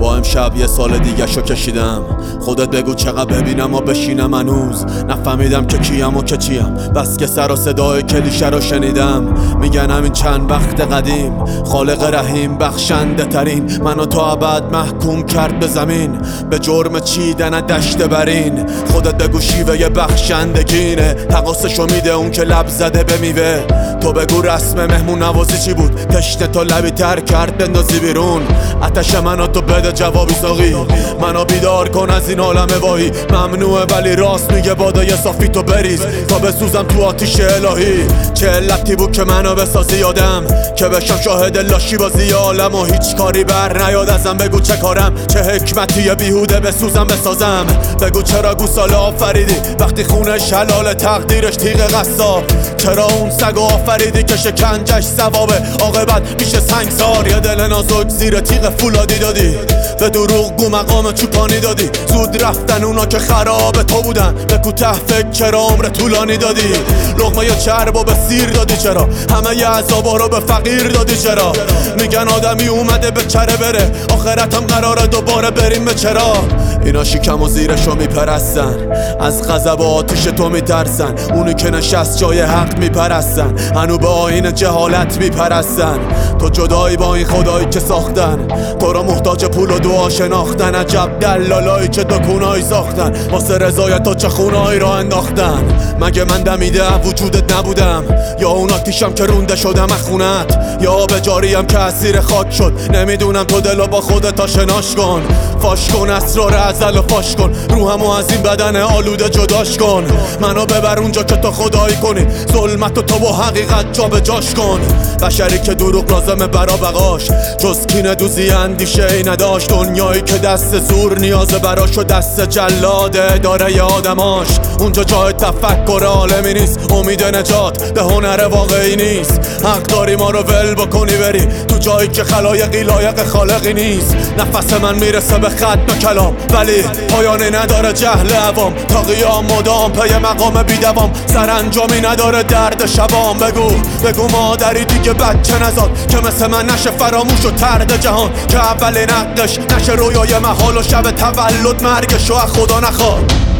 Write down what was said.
با امشب یه سال دیگه شو کشیدم. خودت بگو چقدر ببینم و بشینم هنوز نفهمیدم که کیم و که چیم. بس که سر و صدای کلیشه رو شنیدم. میگن همین چند وقت قدیم خالق رحیم بخشنده ترین منو تا ابد محکوم کرد به زمین، به جرم چیدن دشت برین. خودت بگو شیوه بخشندگینه، تقاصشو میده اون که لب زده به میوه. تو بگو رسم مهمون نوازی چی بود؟ تشنه تو لبی تر کرد بندازی بیرون. آتش منو تو بده جوابی ساقی، منو بیدار کن از این عالم واهی. ممنوعه ولی راست میگه بادای صافی تو بریز تا بسوزم تو آتیش الهی. چه علتی بود که منو بسازی یادم که بشم شاهد لاشی بازی عالم و هیچ کاری بر نیاد ازم. بگو چه کارم، چه حکمتی بیهوده بسوزم بسازم. بگو چرا گوساله آفریدی وقتی خونش حلال تقدیرش تیغ قصاب. چرا اون سگو آفریدی که شکنجش ثوابه عاقبت میشه سنگسار. یه دل نازک زیر تیغ فولادی دادی، به دروغ گو مقام چوپانی دادی. زود رفتن اونا که خراب تو بودن، به کوته فکر چرا عمر طولانی دادی. لقمه چربو به سیر دادی چرا، همه ی عذابا رو به فقیر دادی چرا. میگن آدمی اومده به چره بره، آخرتم قراره دوباره بریم به چرا. اینا شکم و زیرشو میپرستن، از غضب و آتش تو میترسن. اونی که نشست جای حق میپرستن، هنو به آیین جهالت میپرستن. تو جدایی با این خدایی که ساختن، تو رو محتاج پول و دعا شناختن. عجب دلالایی که دکونایی ساختن، واسه رضایت تو چه خونایی را انداختن. مگه من دمیده وجودت نبودم، یا اون آتیشم که رونده شدم از خونت، یا به جاریم که اسیر خاک شد. نمیدونم تو دلو با خودت آشناش کن، فاش کن اسرار ازل و فاش کن. روحمو از این بدن آلوده جداش کن، منو ببر اونجا که تو خدایی کنی. ظلمتو تو با حقیقت جا به جاش کن. بشری که دروغ لازمه برا بقاش، جز کینه دوزی اندیشه ای نداشت. دنیایی که دست زور نیازه براش و دست جلاده داره آدماش. اونجا جای تفکر عالمی نیست، امید نجات به هنر واقعی نیست. حق داری ما رو ول بکنی بری تو جایی که خلایقی لایق خالقی نیست. نفس من میرسه به ختم کلام، ولی پایانی نداره جهل عوام. تا قیام مدام پی مقام بیدوام، سرانجامی نداره درد شبام. بگو مادری دیگه بچه نزاد که مثل من نشه فراموش و ترد جهان. که اول نقدش نشه رویای محال و شب تولد مرگشو از خدا نخواد.